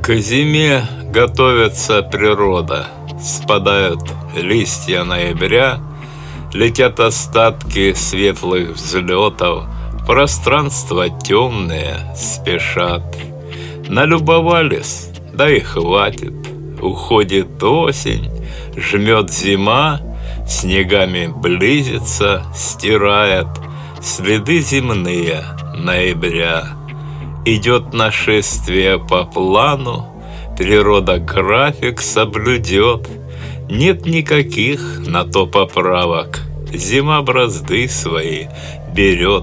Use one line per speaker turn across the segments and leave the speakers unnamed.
К зиме готовится природа, спадают листья ноября, летят остатки светлых взлетов, пространства темные спешат. Налюбовались, да и хватит, уходит осень, жмет зима, снегами близится, стирает следы земные ноября. Идет нашествие по плану, природа график соблюдет, нет никаких на то поправок, зима бразды свои берет.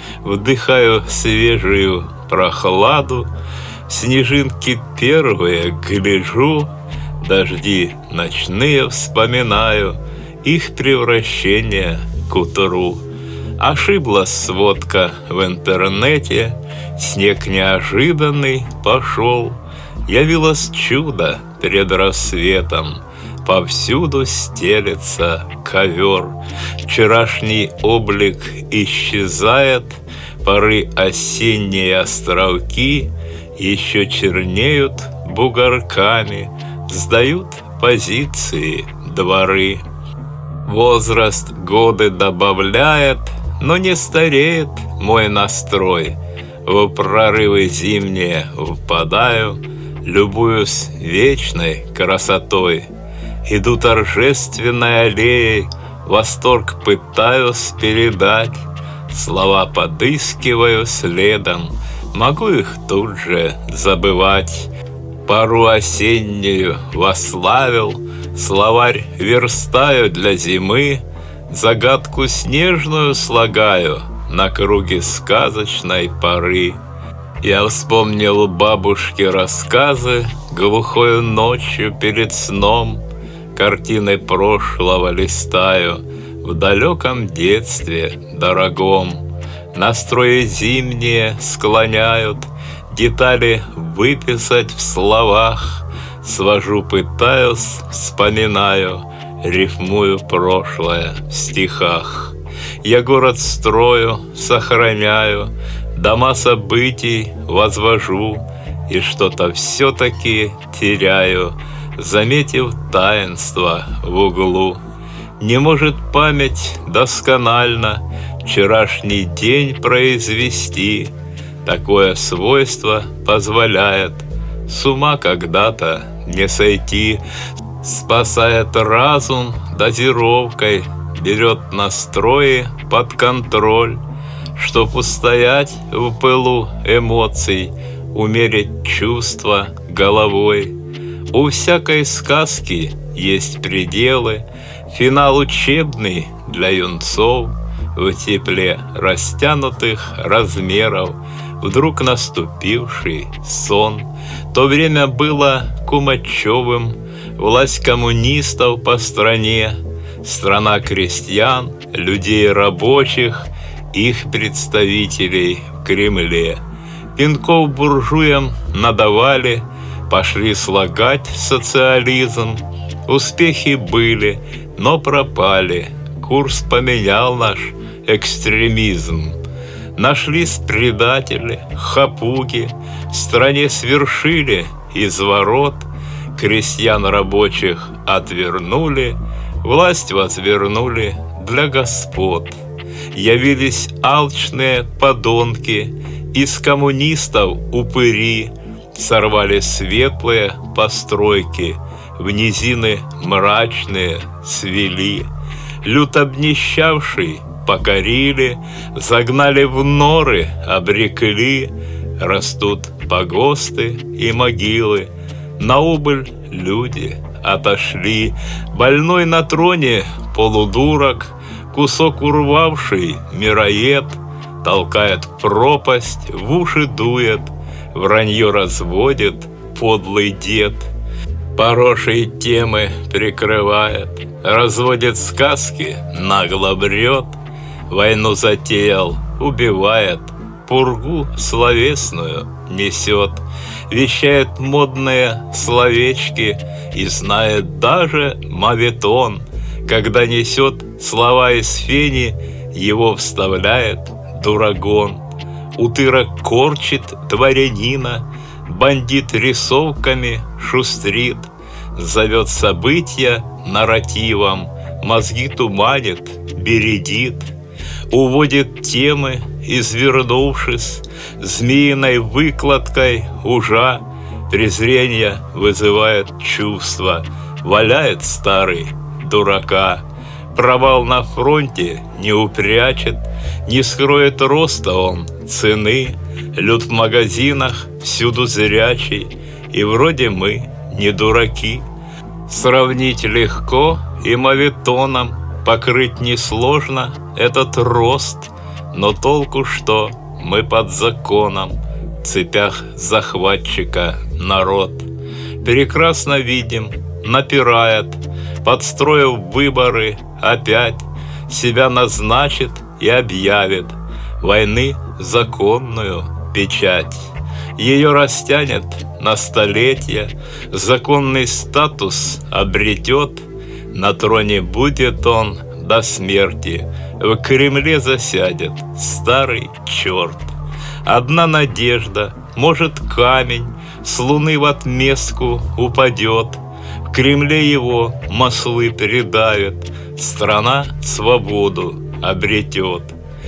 Вдыхаю свежую прохладу, снежинки первые гляжу, дожди ночные вспоминаю, их превращение к утру. Ошиблась сводка в интернете, снег неожиданный пошел, явилось чудо перед рассветом, повсюду стелется ковер. Вчерашний облик исчезает, поры осенние островки еще чернеют бугорками, сдают позиции дворы. Возраст годы добавляет, но не стареет мой настрой. В прорывы зимние впадаю, любуюсь вечной красотой. Иду торжественной аллеей, восторг пытаюсь передать, слова подыскиваю следом, могу их тут же забывать. Пору осеннюю восславил, словарь верстаю для зимы, загадку снежную слагаю на круге сказочной поры. Я вспомнил бабушки рассказы глухою ночью перед сном, картины прошлого листаю в далеком детстве дорогом. Настрои зимние склоняют детали выписать в словах, свожу, пытаюсь, вспоминаю, рифмую прошлое в стихах. Я город строю, сохраняю, дома событий возвожу, и что-то все-таки теряю, заметив таинство в углу. Не может память досконально вчерашний день произвести, такое свойство позволяет с ума когда-то не сойти. Спасает разум дозировкой, берет настрои под контроль, чтоб устоять в пылу эмоций, умерить чувства головой. У всякой сказки есть пределы, финал учебный для юнцов. В тепле растянутых размеров вдруг наступивший сон. То время было кумачевым, власть коммунистов по стране, страна крестьян, людей рабочих, их представителей в Кремле. Пинков буржуям надавали, пошли слагать социализм. Успехи были, но пропали, курс поменял наш экстремизм. Нашлись предатели, хапуги, в стране свершили изворот, крестьян рабочих отвернули, власть возвернули для господ. Явились алчные подонки, из коммунистов упыри, сорвали светлые постройки, в низины мрачные свели. Люд обнищавший покорили, загнали в норы, обрекли. Растут погосты и могилы, на убыль люди отошли. Больной на троне полудурок, кусок урвавший мироед, толкает в пропасть, в уши дует, вранье разводит подлый дед. Хорошие темы прикрывает, разводит сказки, нагло брет, войну затеял, убивает, пургу словесную несет, вещает модные словечки и знает даже моветон. Когда несет слова из фени, его вставляет дурагон. Утырок корчит дворянина, бандит рисовками шустрит, зовет события нарративом, мозги туманит, бередит, уводит темы, извернувшись, змеиной выкладкой ужа, презрение вызывает чувство, валяет старый дурака. Провал на фронте не упрячет, не скроет роста он цены. Люд в магазинах всюду зрячий, и вроде мы не дураки. Сравнить легко и моветоном, покрыть несложно этот рост, но толку что, мы под законом, в цепях захватчика народ. Прекрасно видим, напирает, подстроив выборы, опять себя назначит и объявит войны законную печать. Ее растянет на столетия, законный статус обретет, на троне будет он до смерти, в Кремле засядет старый черт. Одна надежда, может, камень с луны в отместку упадет, в Кремле его маслы придавят, страна свободу обретет.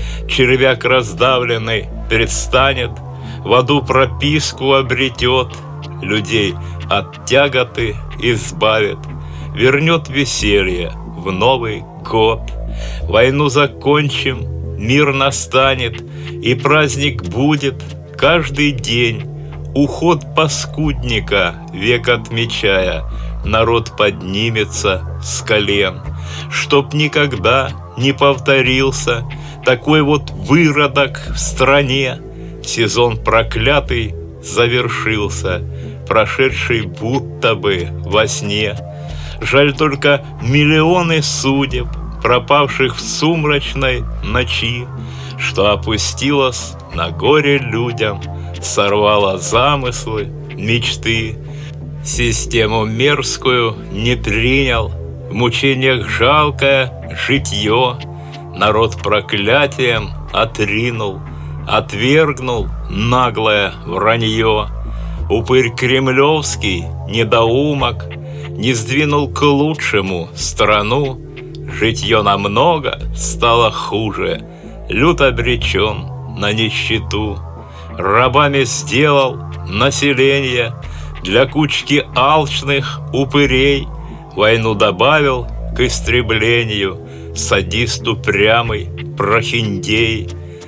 Червяк раздавленный предстанет, в аду прописку обретет, людей от тяготы избавит, вернет веселье в Новый год. Войну закончим, мир настанет, и праздник будет каждый день. Уход паскудника век отмечая, народ поднимется с колен, чтоб никогда не повторился такой вот выродок в стране. Сезон проклятый завершился, прошедший будто бы во сне. Жаль только миллионы судеб, пропавших в сумрачной ночи, что опустилась на горе людям, сорвала замыслы, мечты. Систему мерзкую не принял, в мучениях жалкое житье, народ проклятием отринул, отвергнул наглое вранье. Упырь кремлевский недоумок не сдвинул к лучшему страну, житье намного стало хуже, люд обречен на нищету. Рабами сделал население для кучки алчных упырей, войну добавил к истреблению садист упрямый прохиндей.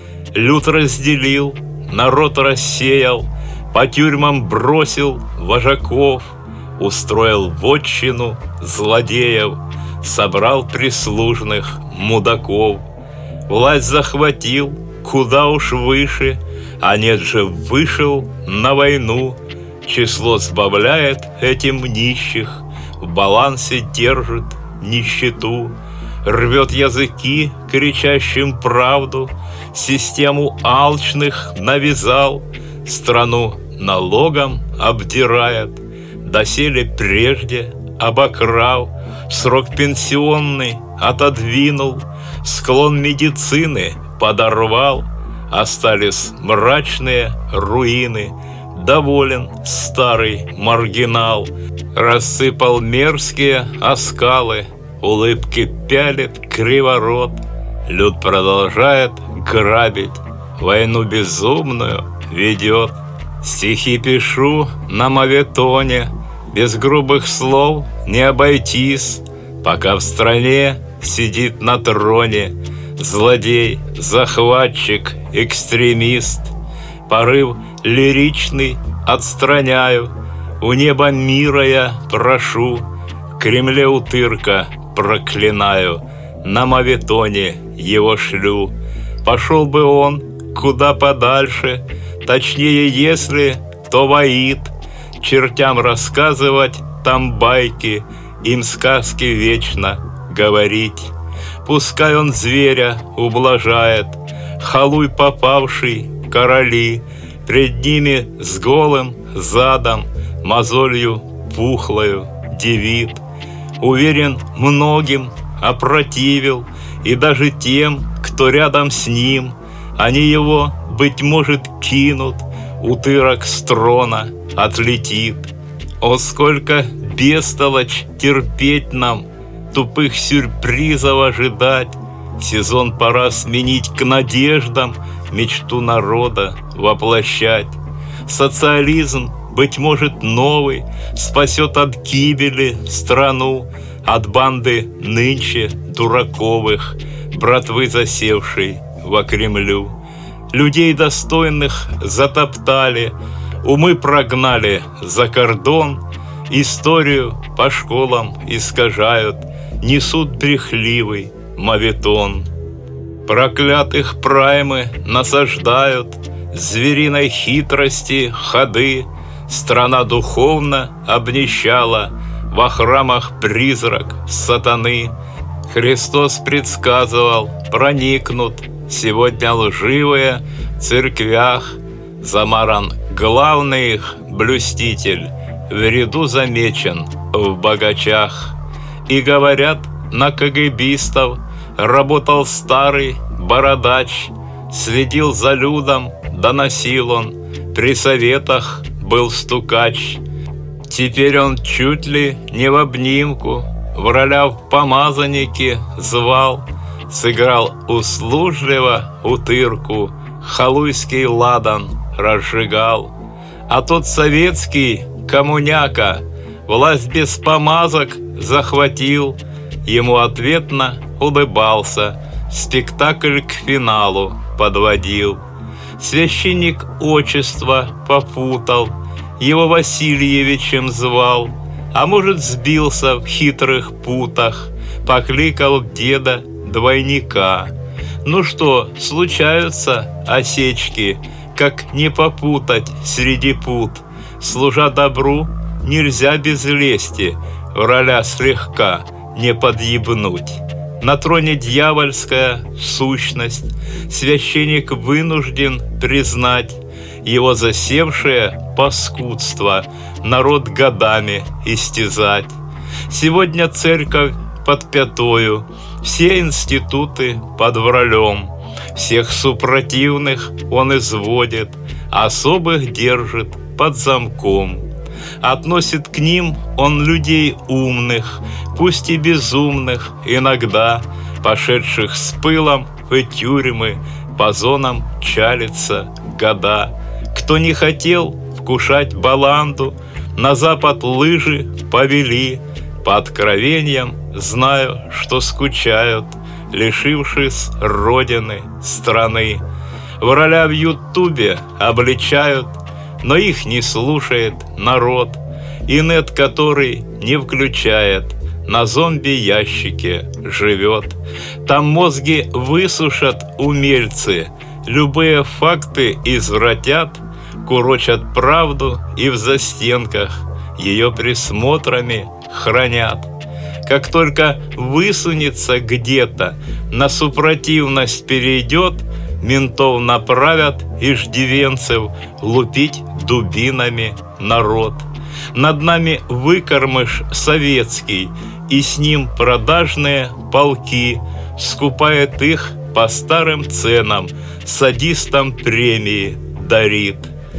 Люд разделил, народ рассеял, по тюрьмам бросил вожаков, устроил вотчину злодеев, собрал прислужных мудаков. Власть захватил куда уж выше, а нет же, вышел на войну. Число сбавляет этим нищих, в балансе держит нищету. Рвет языки кричащим правду, систему алчных навязал, страну налогом обдирает, доселе прежде обокрал, срок пенсионный отодвинул, склон медицины подорвал, остались мрачные руины. Доволен старый маргинал, рассыпал мерзкие оскалы, улыбки пялит криворот. Люд продолжает грабить, войну безумную ведет. Стихи пишу на моветоне, без грубых слов не обойтись, пока в стране сидит на троне злодей, захватчик, экстремист. Порыв лиричный отстраняю, у неба мира я прошу, в Кремле утырка проклинаю, на моветоне его шлю. Пошел бы он куда подальше, точнее, если, то в Аид, чертям рассказывать там байки, им сказки вечно говорить. Пускай он зверя ублажает, халуй попавший короли, пред ними с голым задом, мозолью пухлою девит. Уверен, многим опротивил, и даже тем, кто рядом с ним. Они его, быть может, кинут, утырок с трона отлетит. О, сколько бестолочь терпеть нам, тупых сюрпризов ожидать. Сезон пора сменить к надеждам, мечту народа воплощать. Социализм, быть может, новый, спасет от гибели страну, от банды нынче дураковых, братвы засевшей во Кремлю. Людей достойных затоптали, умы прогнали за кордон, историю по школам искажают, несут брехливый моветон. Проклятых праймы насаждают, звериной хитрости ходы. Страна духовно обнищала, во храмах призрак сатаны. Христос предсказывал, проникнут сегодня лживые в церквях. Замаран главный их блюститель, в ряду замечен в богачах. И говорят, на КГБистов работал старый бородач, следил за людом, доносил он, при советах был стукач. Теперь он чуть ли не в обнимку, в ролях помазанники звал, сыграл услужливо утырку, халуйский ладан разжигал. А тот советский коммуняка власть без помазок захватил, ему ответно улыбался, спектакль к финалу подводил. Священник отчество попутал, его Васильевичем звал, а может, сбился в хитрых путах, покликал деда двойника. Ну что, случаются осечки, как не попутать среди пут. Служа добру, нельзя без лести, роля слегка не подъебнуть. На троне дьявольская сущность, священник вынужден признать его засевшее паскудство, народ годами истязать. Сегодня церковь под пятою, все институты под вралем, всех супротивных он изводит, особых держит под замком. Относит к ним он людей умных, пусть и безумных, иногда пошедших с пылом в тюрьмы, по зонам чалится года. Кто не хотел вкушать баланду, на запад лыжи повели. По откровениям знаю, что скучают, лишившись родины, страны. В роля в Ютубе обличают, но их не слушает народ, и нет, который не включает, на зомби-ящике живет. Там мозги высушат умельцы, любые факты извратят, курочат правду и в застенках ее присмотрами хранят. Как только высунется где-то, на супротивность перейдет, ментов направят иждивенцев лупить дубинами народ. Над нами выкормыш советский, и с ним продажные полки, скупает их по старым ценам, садистам премии дарит.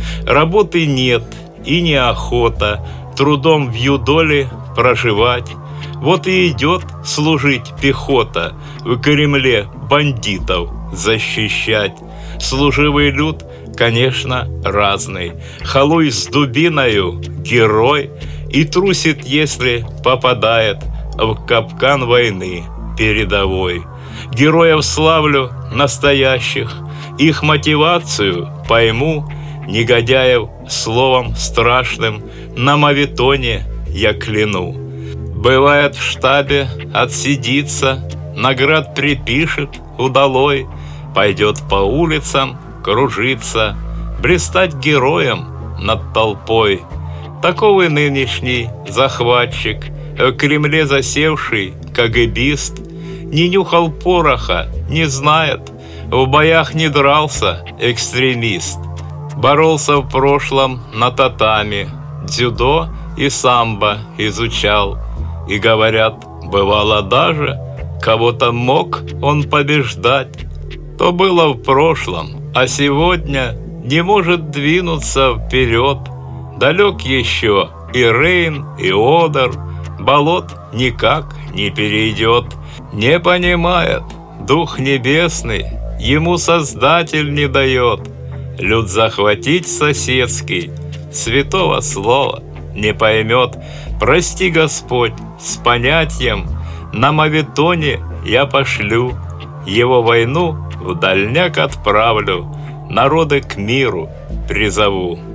Работы нет и неохота, трудом в юдоле проживать. Вот и идет служить пехота, в Кремле бандитов защищать. Служивый люд, конечно, разный, халуй с дубиною герой, и трусит, если попадает в капкан войны передовой. Героев славлю настоящих, их мотивацию пойму, негодяев словом страшным на мавитоне я кляну. Бывает, в штабе отсидится, наград припишет удалой, пойдет по улицам кружиться, блистать героем над толпой. Таков и нынешний захватчик, в Кремле засевший КГБист, не нюхал пороха, не знает, в боях не дрался экстремист. Боролся в прошлом на татами, дзюдо и самбо изучал. И говорят, бывало даже, кого-то мог он побеждать. То было в прошлом, а сегодня не может двинуться вперед. Далек еще и Рейн, и Одер, болот никак не перейдет. Не понимает Дух Небесный, ему Создатель не дает. Люд захватить соседский, святого слова не поймет. Прости, Господь, с понятием, на мавитоне я пошлю, его войну в дальняк отправлю, народы к миру призову.